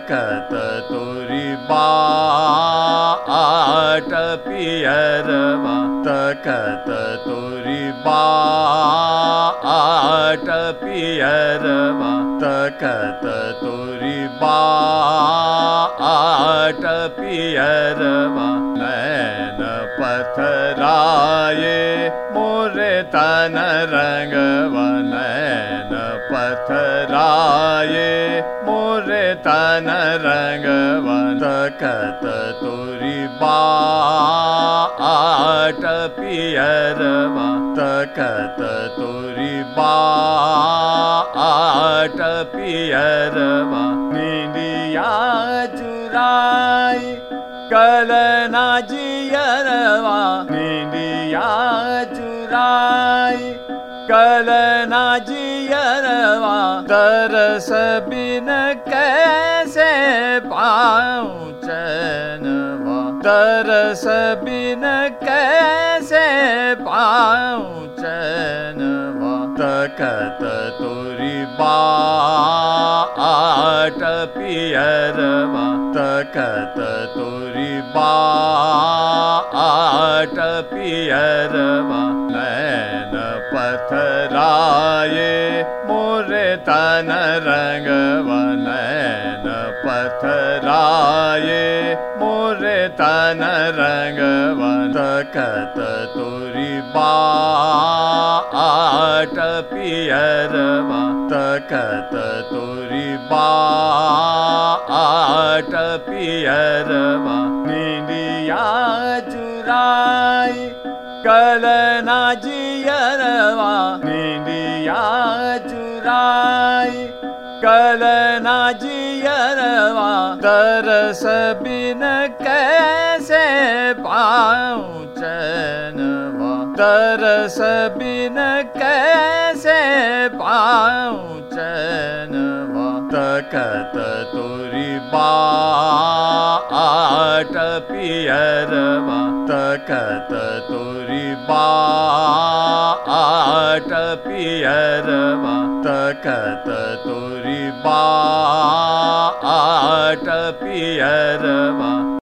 तकत तुरी बाट पियरवा तकत तुरी बाट पियरवा तकत तुरी बाट पियरवा नैन पथराए मोरे तन रंगवा नैन पथराए मोरे तन रंगवा तकत तुरी बाट पियरवा तकत तुरी बाट पियरवा नींदिया चुराई कलना जियरवा नींदिया चुराई कलना जियरवा तरस बिन कैसे पाऊं चैनवा तरस बिन कैसे पाऊं चैनवा तकत तुरी बाट पियरवा तकत तुरी बाट पियरवा नैन पथराए मोरे तन रंगवा नैन पथराए मोरे तन रंगवा तकत तुरी बाट पियरवा तकत तुरी बाट पियरवा नींदिया चुराई कलना जियरवा नींदिया चुराई कलना जियरवा तरस बिन कैसे पाऊं चैनवा तरस बिन कैसे पाऊं चैनवा तकत तुरी बाट पियरवा तकत तुरी बाट पियरवा तकत तुरी बाट पियरवा